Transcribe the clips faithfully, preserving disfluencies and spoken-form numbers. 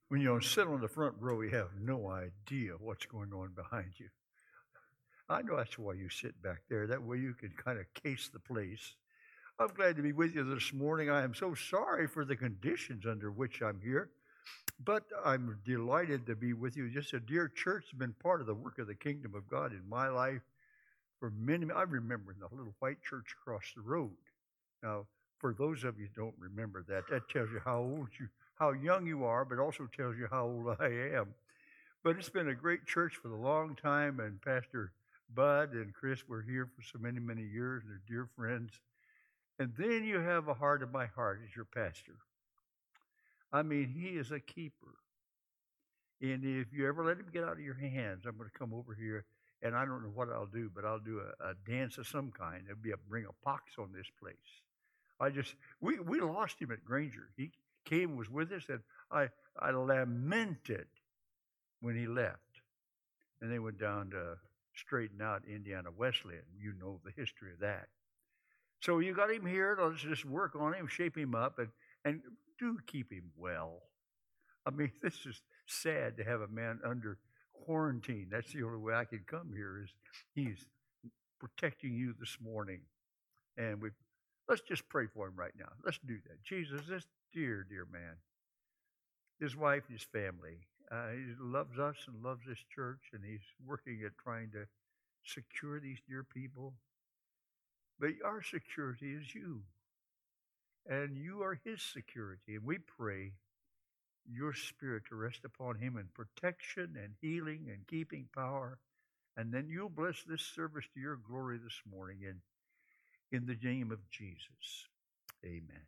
When you sit on the front row, you have no idea what's going on behind you. I know that's why you sit back there. That way you can kind of case the place. I'm glad to be with you this morning. I am so sorry for the conditions under which I'm here, but I'm delighted to be with you. Just a dear church has been part of the work of the kingdom of God in my life for many. I remember the little white church across the road. Now, for those of you who don't remember that, that tells you how old you, how young you are, but also tells you how old I am. But it's been a great church for a long time, and Pastor Bud and Chris were here for so many, many years. They're dear friends. And then you have a heart of my heart as your pastor. I mean, he is a keeper. And if you ever let him get out of your hands, I'm going to come over here, and I don't know what I'll do, but I'll do a, a dance of some kind. It'll be a bring a pox on this place. I just we we lost him at Granger. He came, was with us, and I I lamented when he left, and they went down to straighten out Indiana Wesleyan. You know the history of that. So you got him here. Let's just work on him, shape him up, and and do keep him well. I mean, this is sad to have a man under quarantine. That's the only way I can come here is he's protecting you this morning. And we let's just pray for him right now. Let's do that. Jesus, this dear, dear man, his wife and his family, uh, he loves us and loves this church, and he's working at trying to secure these dear people. But our security is you, and you are his security. And we pray your spirit to rest upon him in protection and healing and keeping power. And then you'll bless this service to your glory this morning in, in the name of Jesus. Amen.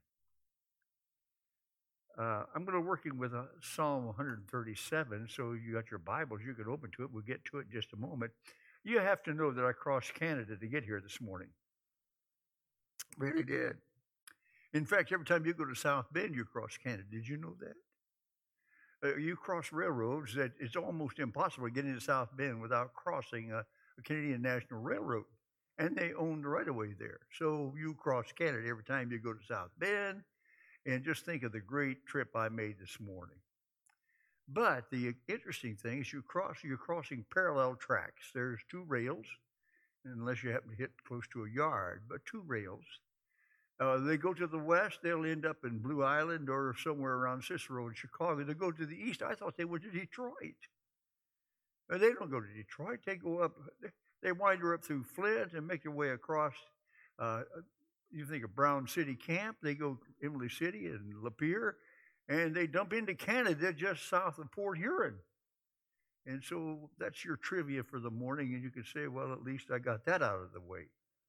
Uh, I'm going to working with uh, Psalm one thirty-seven. So you got your Bibles, you can open to it. We'll get to it in just a moment. You have to know that I crossed Canada to get here this morning. Really did. In fact, every time you go to South Bend, you cross Canada. Did you know that? Uh, you cross railroads that it's almost impossible to get into South Bend without crossing a, a Canadian National Railroad. And they own the right-of-way there. So you cross Canada every time you go to South Bend. And just think of the great trip I made this morning. But the interesting thing is you cross, you're crossing parallel tracks. There's two rails, unless you happen to hit close to a yard, but two rails. Uh, they go to the west, they'll end up in Blue Island or somewhere around Cicero in Chicago. They go to the east. I thought they went to Detroit. But they don't go to Detroit. They go up, they wander up through Flint and make their way across. Uh, you think of Brown City Camp. They go Emily City and Lapeer, and they dump into Canada just south of Port Huron. And so that's your trivia for the morning, and you could say, well, at least I got that out of the way.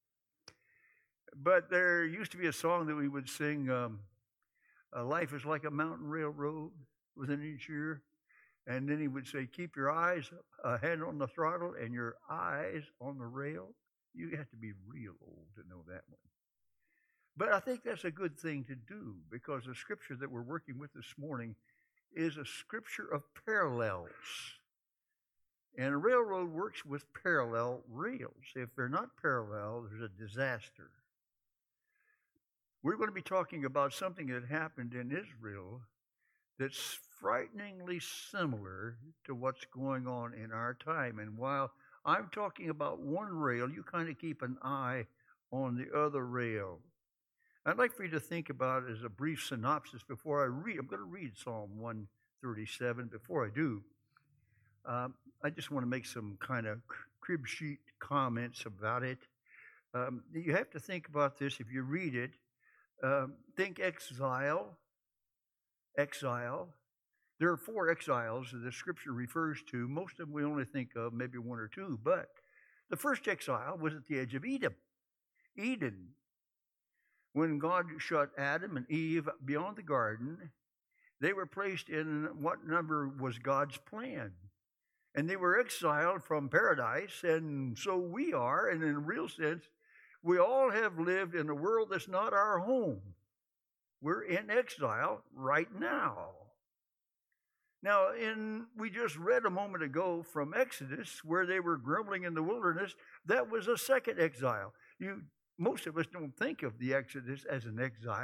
But there used to be a song that we would sing, um, uh, life is like a mountain railroad within each year. And then he would say, keep your eyes, a hand on the throttle and your eyes on the rail. You have to be real old to know that one. But I think that's a good thing to do because the scripture that we're working with this morning is a scripture of parallels. And a railroad works with parallel rails. If they're not parallel, there's a disaster. We're going to be talking about something that happened in Israel that's frighteningly similar to what's going on in our time. And while I'm talking about one rail, you kind of keep an eye on the other rail. I'd like for you to think about it as a brief synopsis before I read. I'm going to read Psalm one thirty-seven. Before I do, um, I just want to make some kind of crib sheet comments about it. Um, you have to think about this if you read it. Um, think exile, exile. There are four exiles that the scripture refers to. Most of them we only think of maybe one or two, but the first exile was at the edge of Edom, Eden. When God shut Adam and Eve beyond the garden, they were placed in what number was God's plan. And they were exiled from paradise, and so we are, and in a real sense, we all have lived in a world that's not our home. We're in exile right now. Now, in we just read a moment ago from Exodus, where they were grumbling in the wilderness, that was a second exile. You, most of us don't think of the Exodus as an exile,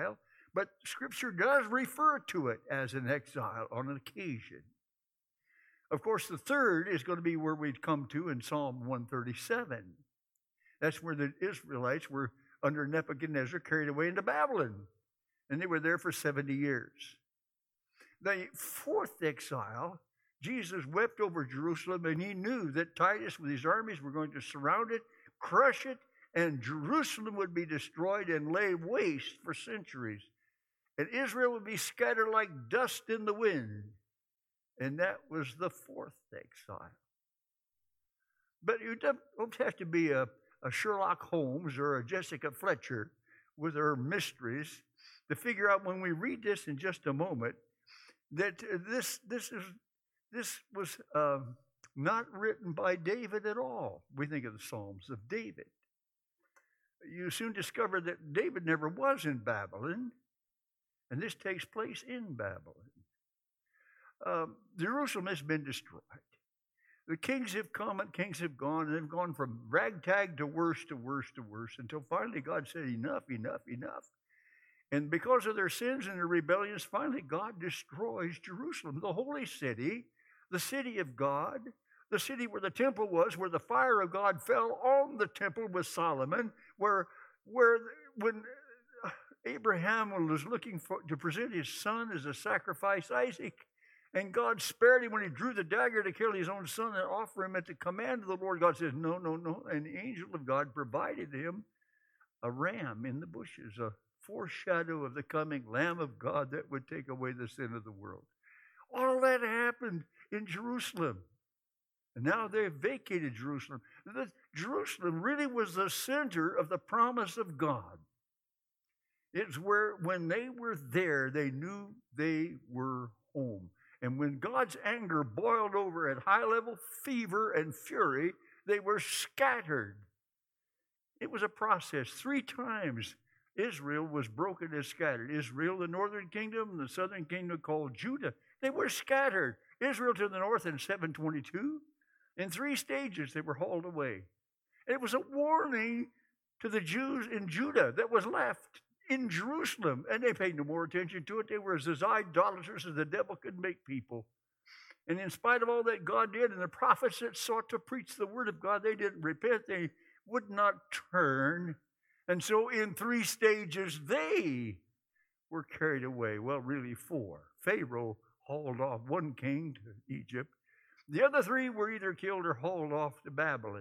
But Scripture does refer to it as an exile on an occasion. Of course, the third is going to be where we'd come to in Psalm one thirty-seven. That's where the Israelites were under Nebuchadnezzar carried away into Babylon. And they were there for seventy years. The fourth exile, Jesus wept over Jerusalem, and he knew that Titus with his armies were going to surround it, crush it, and Jerusalem would be destroyed and lay waste for centuries. And Israel would be scattered like dust in the wind. And that was the fourth exile. But you don't have to be a, a Sherlock Holmes or a Jessica Fletcher with her mysteries to figure out when we read this in just a moment that this this is this was uh, not written by David at all. We think of the Psalms of David. You soon discover that David never was in Babylon, and this takes place in Babylon. Um, Jerusalem has been destroyed. The kings have come and kings have gone, and they've gone from ragtag to worse to worse to worse until finally God said, enough, enough, enough. And because of their sins and their rebellions, finally God destroys Jerusalem, the holy city, the city of God, the city where the temple was, where the fire of God fell on the temple with Solomon, where, where when Abraham was looking for, to present his son as a sacrifice, Isaac, and God spared him when he drew the dagger to kill his own son and offer him at the command of the Lord. God says, no, no, no. And the angel of God provided him a ram in the bushes, a foreshadow of the coming Lamb of God that would take away the sin of the world. All that happened in Jerusalem. And now they've vacated Jerusalem. The, Jerusalem really was the center of the promise of God. It's where, when they were there, they knew they were home. And when God's anger boiled over at high-level fever and fury, they were scattered. It was a process. Three times Israel was broken and scattered. Israel, the northern kingdom, and the southern kingdom called Judah. They were scattered. Israel to the north in seven twenty-two. In three stages, they were hauled away. And it was a warning to the Jews in Judah that was left in Jerusalem, and they paid no more attention to it. They were as idolatrous as the devil could make people. And in spite of all that God did, and the prophets that sought to preach the word of God, they didn't repent. They would not turn. And so in three stages, they were carried away. Well, really four. Pharaoh hauled off one king to Egypt. The other three were either killed or hauled off to Babylon.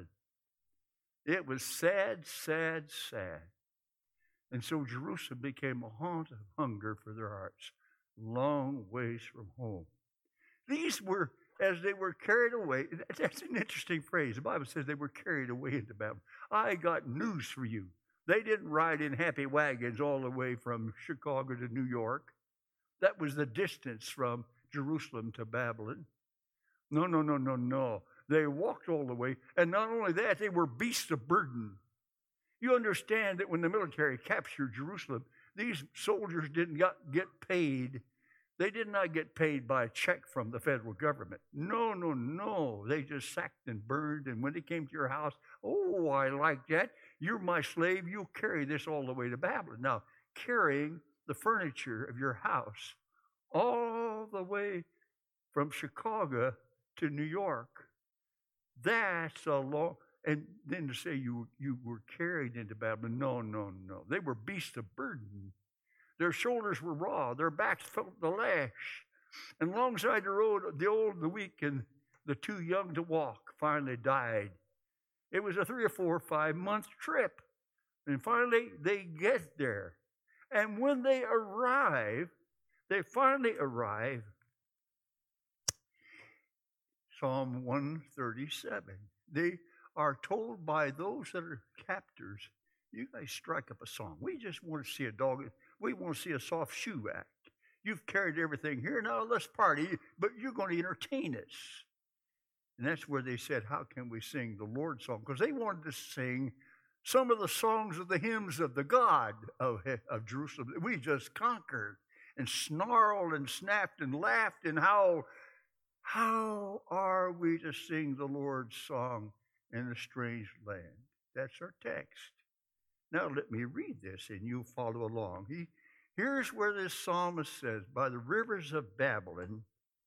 It was sad, sad, sad. And so Jerusalem became a haunt of hunger for their hearts, long ways from home. These were, as they were carried away, that's an interesting phrase. The Bible says they were carried away into Babylon. I got news for you. They didn't ride in happy wagons all the way from Chicago to New York. That was the distance from Jerusalem to Babylon. No, no, no, no, no. They walked all the way. And not only that, they were beasts of burden. You understand that when the military captured Jerusalem, these soldiers didn't get paid. They did not get paid by a check from the federal government. No, no, no. They just sacked and burned. And when they came to your house, oh, I like that. You're my slave. You'll carry this all the way to Babylon. Now, carrying the furniture of your house all the way from Chicago to New York, that's a long... And then to say you, you were carried into Babylon, no, no, no. They were beasts of burden. Their shoulders were raw. Their backs felt the lash. And alongside the road, the old, the weak, and the too young to walk finally died. It was a three or four or five month trip. And finally, they get there. And when they arrive, they finally arrive. Psalm one thirty-seven. They are told by those that are captors, you guys strike up a song. We just want to see a dog. We want to see a soft shoe act. You've carried everything here. Now let's party, but you're going to entertain us. And that's where they said, how can we sing the Lord's song? Because they wanted to sing some of the songs of the hymns of the God of, of Jerusalem that we just conquered and snarled and snapped and laughed and howled. How are we to sing the Lord's song in a strange land? That's our text. Now let me read this and you follow along. He, Here's where this psalmist says, by the rivers of Babylon,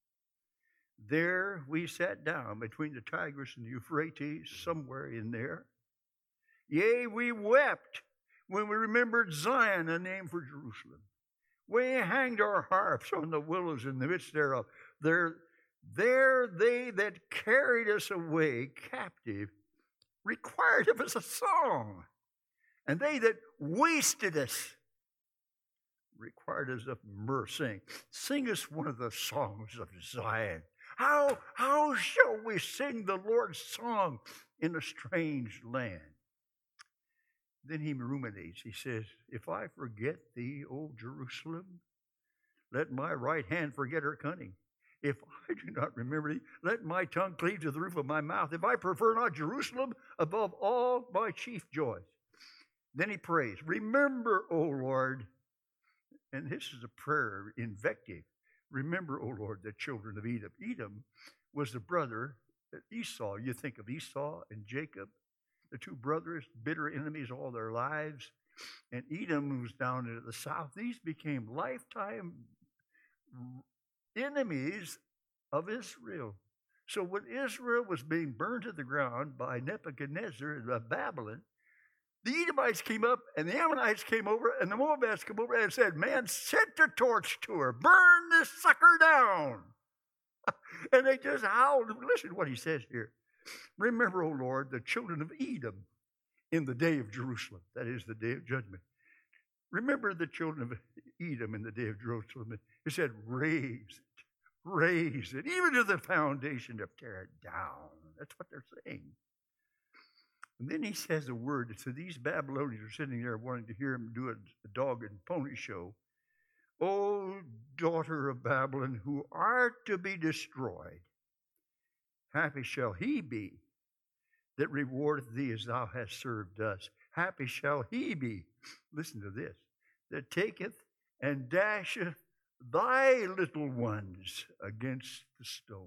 there we sat down between the Tigris and the Euphrates, somewhere in there. Yea, we wept when we remembered Zion, a name for Jerusalem. We hanged our harps on the willows in the midst thereof. There, there they that carried us away captive required of us a song, and they that wasted us required us of mirth, saying, sing us one of the songs of Zion. How, how shall we sing the Lord's song in a strange land? Then he ruminates. He says, if I forget thee, O Jerusalem, let my right hand forget her cunning. If I do not remember thee, let my tongue cleave to the roof of my mouth. If I prefer not Jerusalem above all my chief joys. Then he prays, remember, O Lord, and this is a prayer invective. Remember, O Lord, the children of Edom. Edom was the brother of Esau. You think of Esau and Jacob, the two brothers, bitter enemies all their lives. And Edom was down into the south. These became lifetime enemies of Israel. So when Israel was being burned to the ground by Nebuchadnezzar of Babylon, the Edomites came up, and the Ammonites came over, and the Moabites came over and said, man, set the torch to her. Burn this sucker down. And they just howled. Listen to what he says here. Remember, O Lord, the children of Edom in the day of Jerusalem. That is the day of judgment. Remember the children of Edom in the day of Jerusalem. He said, raise it, raise it, even to the foundation of tear it down. That's what they're saying. And then he says a word. So these Babylonians are sitting there wanting to hear him do a, a dog and pony show. O daughter of Babylon, who art to be destroyed, happy shall he be that rewardeth thee as thou hast served us. Happy shall he be, listen to this, that taketh and dasheth thy little ones against the stones.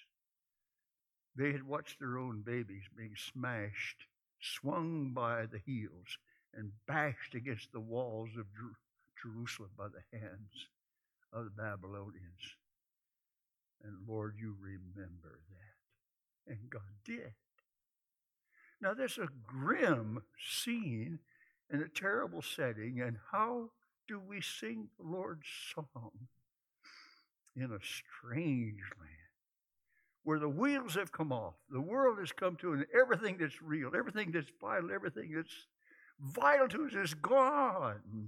They had watched their own babies being smashed, swung by the heels, and bashed against the walls of Jer- Jerusalem by the hands of the Babylonians. And Lord, you remember that. And God did. Now, there's a grim scene in a terrible setting, and how do we sing the Lord's song in a strange land where the wheels have come off, the world has come to, and everything that's real, everything that's vital, everything that's vital to us is gone?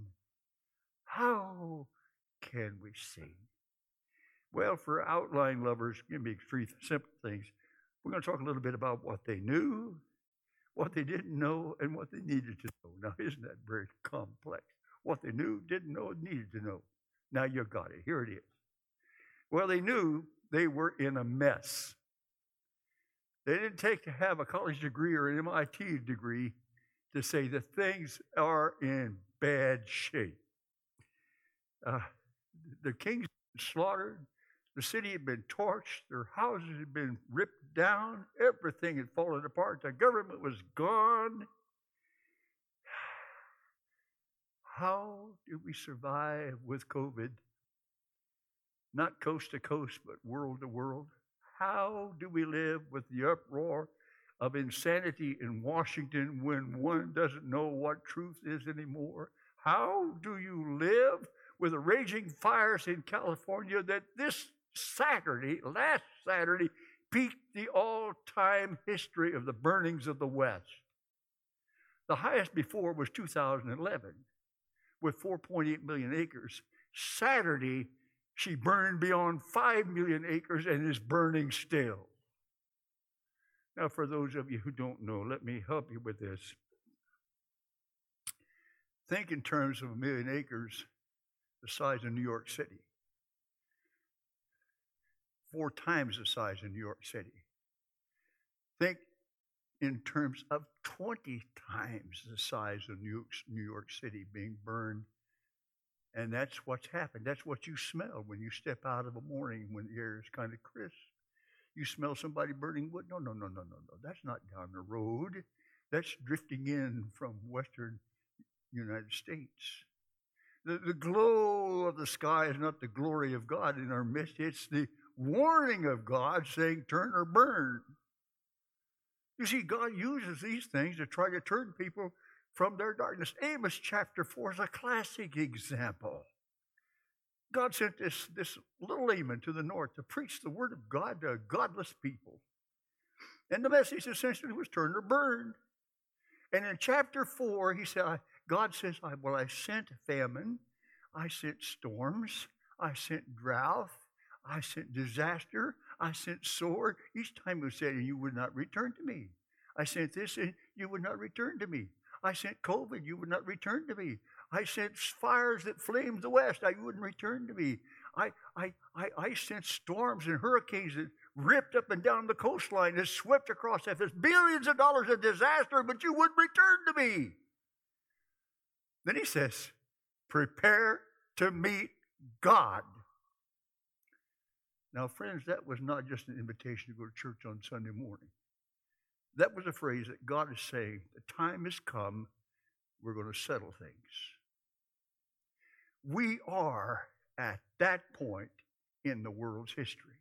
How can we sing? Well, for outline lovers, give me three simple things. We're going to talk a little bit about what they knew, what they didn't know, and what they needed to know. Now, isn't that very complex? What they knew, didn't know, and needed to know. Now you got it. Here it is. Well, they knew they were in a mess. They didn't take to have a college degree or an M I T degree to say that things are in bad shape. Uh, the kings had been slaughtered. The city had been torched. Their houses had been ripped down. Everything had fallen apart. The government was gone. How do we survive with COVID? Not coast to coast, but world to world. How do we live with the uproar of insanity in Washington when one doesn't know what truth is anymore? How do you live with the raging fires in California that this Saturday, last Saturday, peaked the all-time history of the burnings of the West? The highest before was two thousand eleven with four point eight million acres. Saturday, she burned beyond five million acres and is burning still. Now, for those of you who don't know, let me help you with this. Think in terms of a million acres, the size of New York City. Four times the size of New York City. Think in terms of twenty times the size of New York, New York City being burned. And that's what's happened. That's what you smell when you step out of a morning when the air is kind of crisp. You smell somebody burning wood? No, no, no, no, no, no. That's not down the road. That's drifting in from western United States. The, the glow of the sky is not the glory of God in our midst. It's the warning of God saying, turn or burn. You see, God uses these things to try to turn people from their darkness. Amos chapter four is a classic example. God sent this, this little layman to the north to preach the word of God to godless people. And the message essentially was turn or burn. And in chapter four, he said, God says, well, I sent famine, I sent storms, I sent drought, I sent disaster, I sent sword. Each time he said, and you would not return to me. I sent this, and you would not return to me. I sent COVID, you would not return to me. I sent fires that flamed the west, I wouldn't return to me. I, I, I, I sent storms and hurricanes that ripped up and down the coastline and swept across that. There's billions of dollars of disaster, but you wouldn't return to me. Then he says, prepare to meet God. Now, friends, that was not just an invitation to go to church on Sunday morning. That was a phrase that God is saying, the time has come, we're going to settle things. We are at that point in the world's history.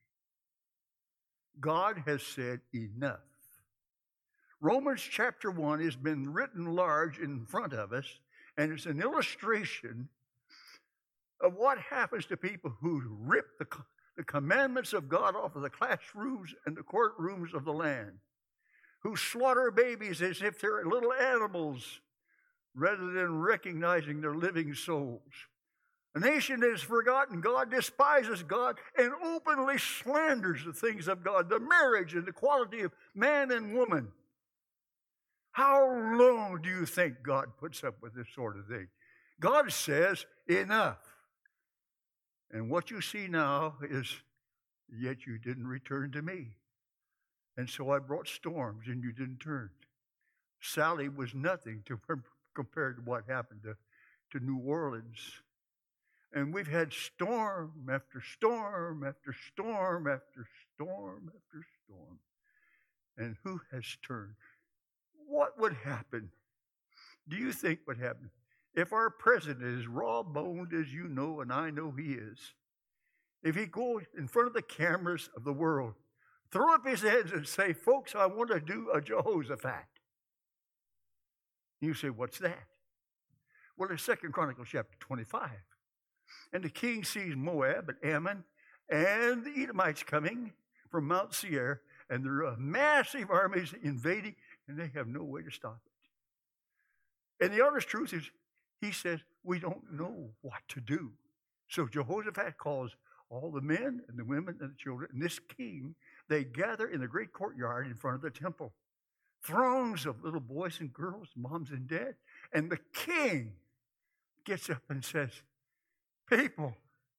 God has said enough. Romans chapter one has been written large in front of us, and it's an illustration of what happens to people who rip the, the commandments of God off of the classrooms and the courtrooms of the land, who slaughter babies as if they're little animals rather than recognizing their living souls. A nation that has forgotten God, despises God, and openly slanders the things of God, the marriage and the quality of man and woman. How long do you think God puts up with this sort of thing? God says, enough. And what you see now is, yet you didn't return to me. And so I brought storms and you didn't turn. Sally was nothing to compared to what happened to, to New Orleans. And we've had storm after storm after storm after storm after storm. And who has turned? What would happen? Do you think would happen if our president is raw-boned as you know and I know he is? If he goes in front of the cameras of the world, throw up his hands and say, folks, I want to do a Jehoshaphat. You say, what's that? Well, it's Second Chronicles chapter twenty-five. And the king sees Moab and Ammon and the Edomites coming from Mount Seir, and there are massive armies invading, and they have no way to stop it. And the honest truth is, he says, we don't know what to do. So Jehoshaphat calls all the men and the women and the children, and this king, they gather in the great courtyard in front of the temple. Throngs of little boys and girls, moms and dads, and the king gets up and says, people,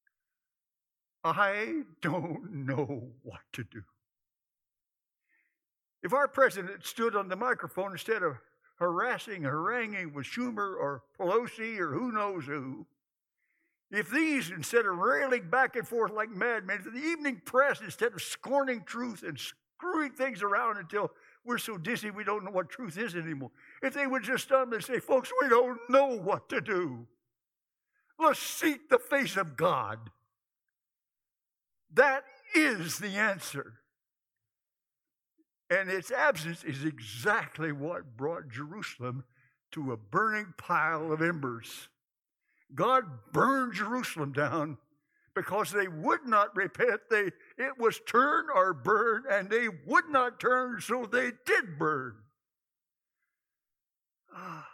I don't know what to do. If our president stood on the microphone instead of harassing, haranguing with Schumer or Pelosi or who knows who, if these, instead of railing back and forth like madmen, if the evening press, instead of scorning truth and screwing things around until we're so dizzy we don't know what truth is anymore, if they would just stop and say, folks, we don't know what to do. Let's seek the face of God. That is the answer. And its absence is exactly what brought Jerusalem to a burning pile of embers. God burned Jerusalem down because they would not repent. They, it was turn or burn, and they would not turn, so they did burn. Ah.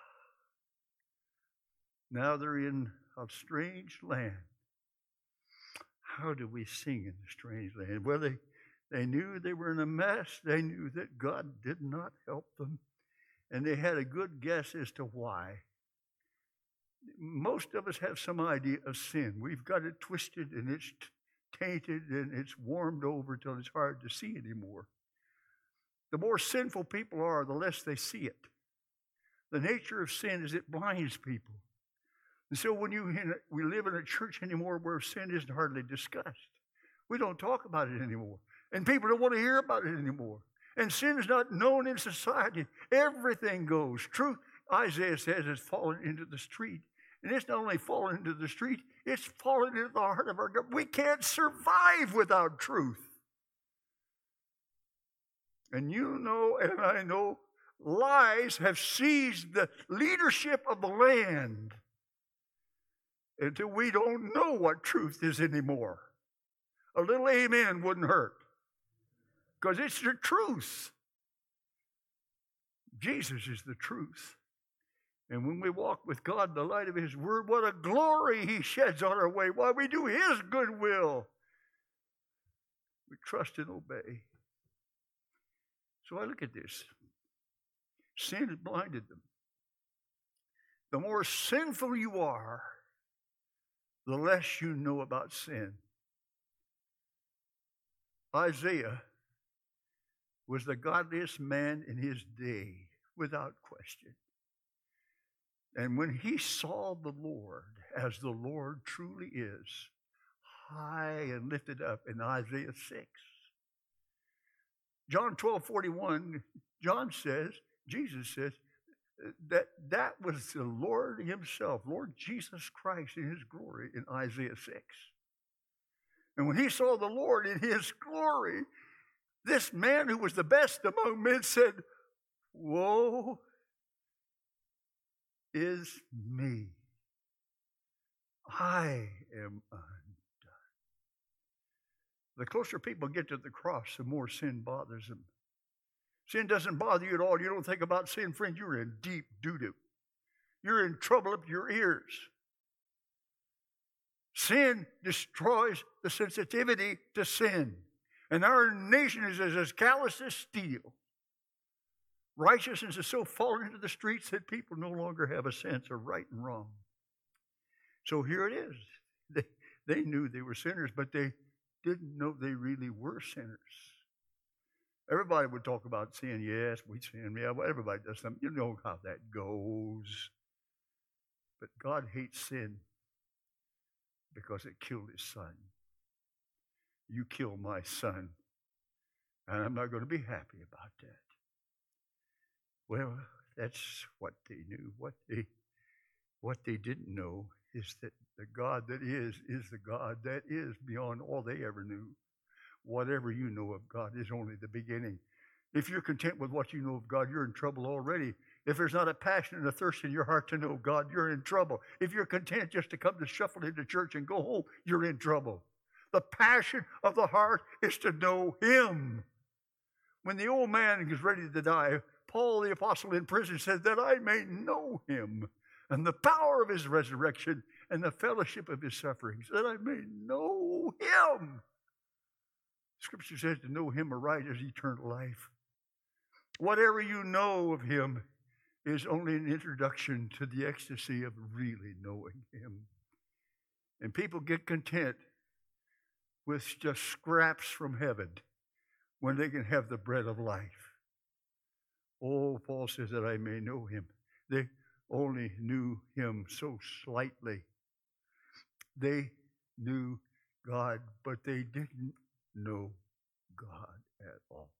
Now they're in a strange land. How do we sing in the strange land? Well, they, they knew they were in a mess. They knew that God did not help them. And they had a good guess as to why. Most of us have some idea of sin. We've got it twisted and it's tainted and it's warmed over till it's hard to see anymore. The more sinful people are, the less they see it. The nature of sin is it blinds people. And so when you we live in a church anymore where sin isn't hardly discussed. We don't talk about it anymore. And people don't want to hear about it anymore. And sin is not known in society. Everything goes. Truth, Isaiah says, has fallen into the street. And it's not only fallen into the street, it's fallen into the heart of our God. We can't survive without truth. And you know, and I know, lies have seized the leadership of the land until we don't know what truth is anymore. A little amen wouldn't hurt, because it's the truth. Jesus is the truth. And when we walk with God in the light of His Word, what a glory He sheds on our way while we do His good will. We trust and obey. So I look at this. Sin has blinded them. The more sinful you are, the less you know about sin. Isaiah was the godliest man in his day, without question. And when he saw the Lord as the Lord truly is, high and lifted up in Isaiah six. John twelve forty-one, John says, Jesus says, that that was the Lord Himself, Lord Jesus Christ in His glory in Isaiah six. And when he saw the Lord in His glory, this man who was the best among men said, woe is me. I am undone. The closer people get to the cross, the more sin bothers them. Sin doesn't bother you at all. You don't think about sin, friend. You're in deep doo-doo. You're in trouble up your ears. Sin destroys the sensitivity to sin. And our nation is as callous as steel. Righteousness is so fallen into the streets that people no longer have a sense of right and wrong. So here it is. They, they knew they were sinners, but they didn't know they really were sinners. Everybody would talk about sin. Yes, we sin. Yeah, well, everybody does something. You know how that goes. But God hates sin because it killed His Son. You killed my son, and I'm not going to be happy about that. Well, that's what they knew. What they, what they didn't know is that the God that is, is the God that is beyond all they ever knew. Whatever you know of God is only the beginning. If you're content with what you know of God, you're in trouble already. If there's not a passion and a thirst in your heart to know God, you're in trouble. If you're content just to come to shuffle into church and go home, you're in trouble. The passion of the heart is to know Him. When the old man is ready to die, Paul the apostle in prison said that I may know Him and the power of His resurrection and the fellowship of His sufferings, that I may know Him. Scripture says to know Him aright is eternal life. Whatever you know of Him is only an introduction to the ecstasy of really knowing Him. And people get content with just scraps from heaven when they can have the bread of life. Oh, Paul says that I may know Him. They only knew Him so slightly. They knew God, but they didn't know God at all.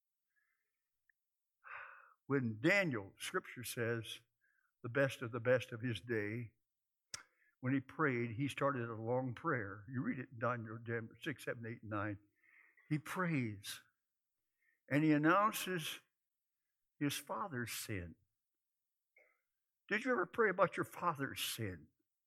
When Daniel, Scripture says, the best of the best of his day, when he prayed, he started a long prayer. You read it in Daniel six, seven, eight, and nine. He prays, and he announces his father's sin. Did you ever pray about your father's sin?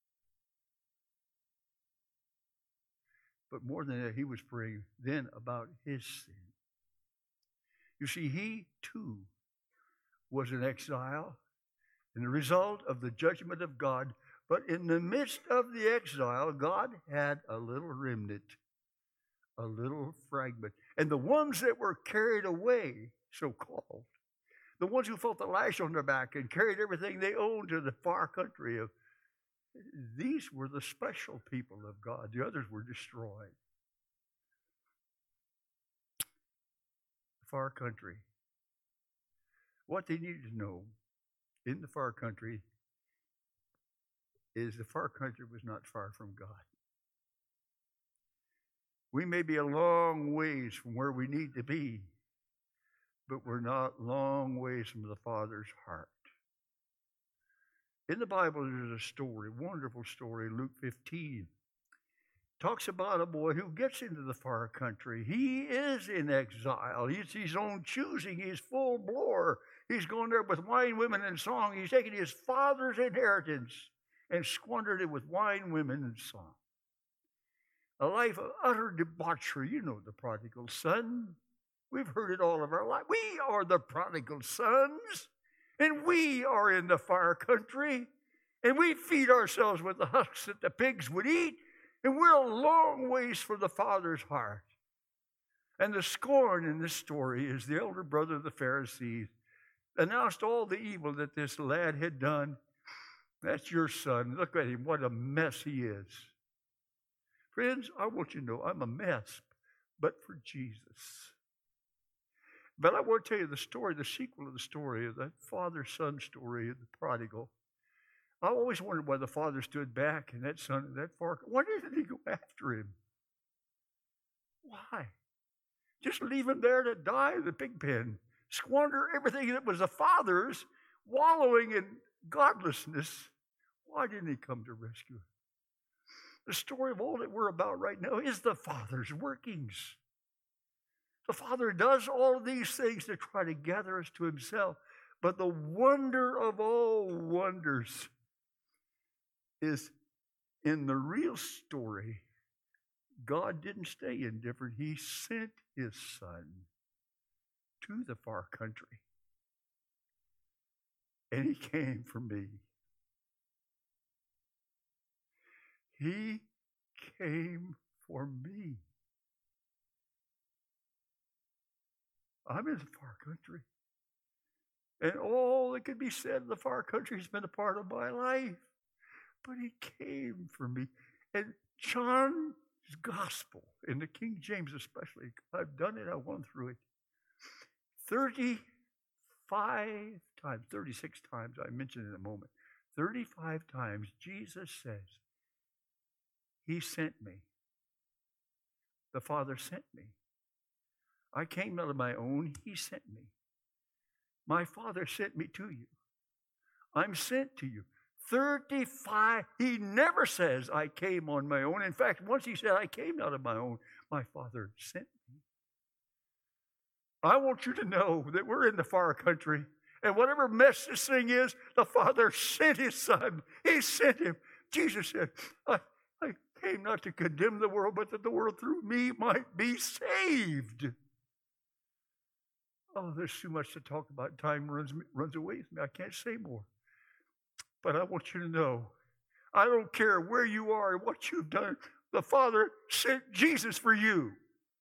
But more than that, he was praying then about his sin. You see, he too was in exile, and the result of the judgment of God. But in the midst of the exile, God had a little remnant, a little fragment. And the ones that were carried away, so-called, the ones who felt the lash on their back and carried everything they owned to the far country of, these were the special people of God. The others were destroyed. The far country. What they needed to know in the far country is the far country was not far from God. We may be a long ways from where we need to be, but we're not long ways from the Father's heart. In the Bible, there's a story, wonderful story, Luke fifteen. Talks about a boy who gets into the far country. He is in exile. He's his own choosing. He's full bore. He's going there with wine, women, and song. He's taken his father's inheritance and squandered it with wine, women, and song. A life of utter debauchery. You know the prodigal son. We've heard it all of our life. We are the prodigal sons, and we are in the far country, and we feed ourselves with the husks that the pigs would eat, and we're a long ways from the Father's heart. And the scorn in this story is the elder brother of the Pharisees announced all the evil that this lad had done. That's your son. Look at him. What a mess he is. Friends, I want you to know I'm a mess, but for Jesus. But I want to tell you the story, the sequel of the story of the father-son story of the prodigal. I always wondered why the father stood back and that son, that far. Why didn't he go after him? Why? Just leave him there to die in the pig pen. Squander everything that was the father's, wallowing in godlessness. Why didn't he come to rescue him? The story of all that we're about right now is the Father's workings. The Father does all of these things to try to gather us to himself. But the wonder of all wonders is in the real story, God didn't stay indifferent. He sent his son to the far country. And he came for me. He came for me. I'm in the far country. And all that could be said in the far country has been a part of my life. But he came for me. And John's gospel, in the King James especially, I've done it, I've gone through it. thirty-five times, thirty-six times, I mentioned in a moment. thirty-five times Jesus says, he sent me. The Father sent me. I came not of my own. He sent me. My Father sent me to you. I'm sent to you. thirty-five. He never says, I came on my own. In fact, once he said, I came not of my own. My Father sent me. I want you to know that we're in the far country. And whatever mess this thing is, the Father sent his Son. He sent him. Jesus said, I, I came not to condemn the world, but that the world through me might be saved. Oh, there's too much to talk about. Time runs, runs away from me. I can't say more. But I want you to know, I don't care where you are and what you've done. The Father sent Jesus for you.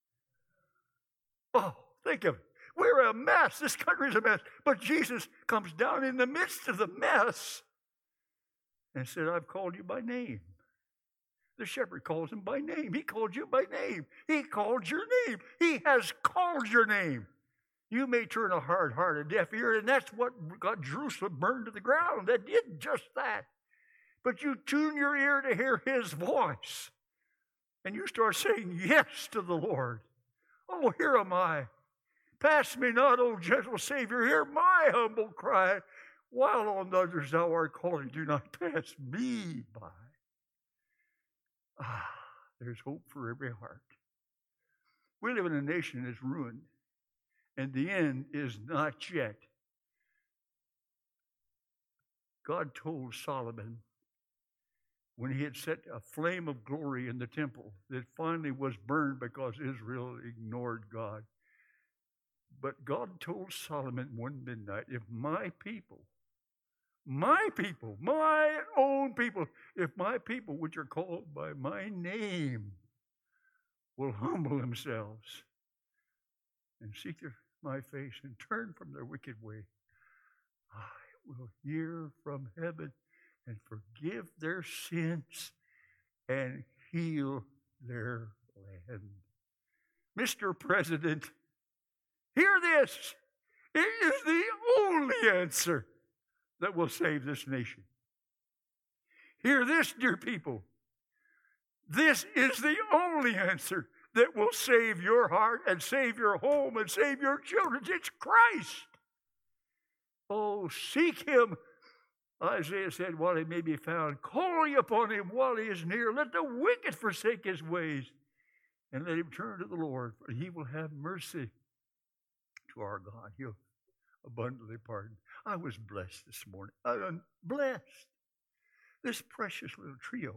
Oh, think of it. We're a mess. This country's a mess. But Jesus comes down in the midst of the mess and said, I've called you by name. The shepherd calls him by name. He called you by name. He called your name. He has called your name. You may turn a hard heart, a deaf ear, and that's what got Jerusalem burned to the ground. That did just that. But you tune your ear to hear his voice, and you start saying yes to the Lord. Oh, here am I. Pass me not, O gentle Savior. Hear my humble cry. While on others thou art calling, do not pass me by. Ah, there's hope for every heart. We live in a nation that's ruined, and the end is not yet. God told Solomon when he had set a flame of glory in the temple that finally was burned because Israel ignored God. But God told Solomon one midnight, if my people, my people, my own people, if my people, which are called by my name, will humble themselves and seek their, my face and turn from their wicked way, I will hear from heaven and forgive their sins and heal their land. Mister President, hear this. It is the only answer that will save this nation. Hear this, dear people. This is the only answer that will save your heart and save your home and save your children. It's Christ. Oh, seek him Isaiah said, while he may be found, call ye upon him while he is near. Let the wicked forsake his ways, and let him turn to the Lord, for he will have mercy to our God. He'll abundantly pardon. I was blessed this morning. I'm blessed. This precious little trio.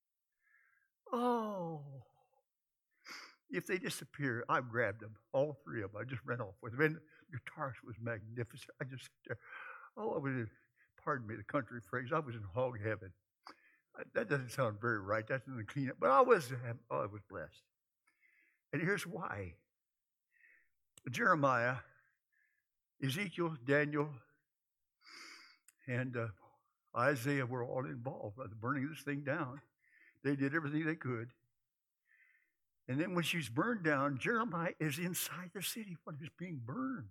Oh, if they disappear, I've grabbed them, all three of them. I just ran off with them. And the guitarist was magnificent. I just, oh, I was in, pardon me, the country phrase, I was in hog heaven. That doesn't sound very right. That's in the cleanup. But I was, oh, I was blessed. And here's why. Jeremiah, Ezekiel, Daniel, and uh, Isaiah were all involved by the burning of this thing down. They did everything they could. And then when she's burned down, Jeremiah is inside the city when it's being burned.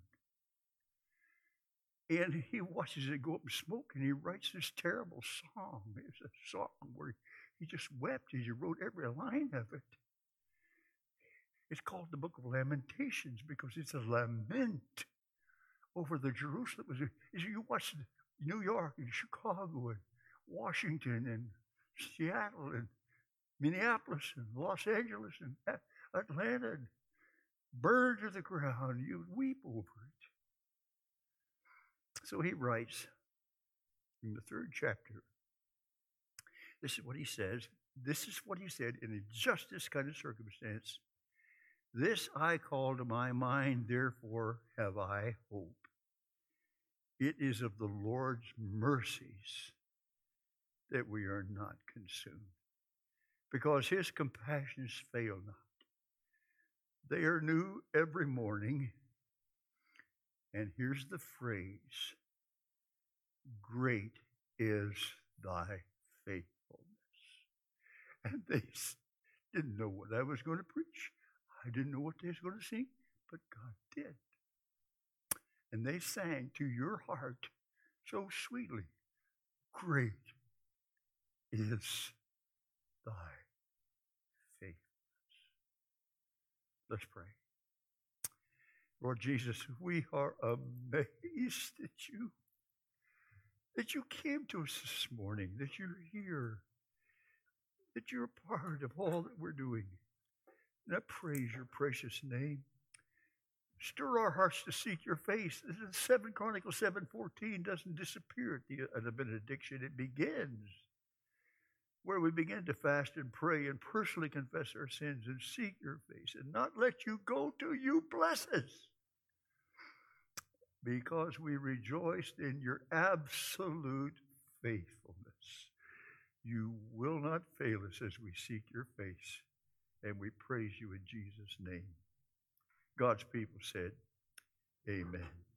And he watches it go up in smoke, and he writes this terrible song. It's a song where he just wept as he wrote every line of it. It's called the Book of Lamentations because it's a lament over the Jerusalem. As you watch New York and Chicago and Washington and Seattle and Minneapolis and Los Angeles and Atlanta and burned to the ground, you weep over it. So he writes in the third chapter, this is what he says. This is what he said in just this kind of circumstance. This I call to my mind, therefore have I hope. It is of the Lord's mercies that we are not consumed, because his compassions fail not. They are new every morning. And here's the phrase, great is thy faithfulness. And they didn't know what I was going to preach. I didn't know what they was going to sing, but God did. And they sang to your heart so sweetly, great is thy faithfulness. Let's pray. Lord Jesus, we are amazed at you, that you came to us this morning, that you're here, that you're a part of all that we're doing. And I praise your precious name. Stir our hearts to seek your face. Second Chronicles seven fourteen doesn't disappear at the, at the benediction. It begins where we begin to fast and pray and personally confess our sins and seek your face and not let you go till you bless us, because we rejoiced in your absolute faithfulness. You will not fail us as we seek your face, and we praise you in Jesus' name. God's people said, amen.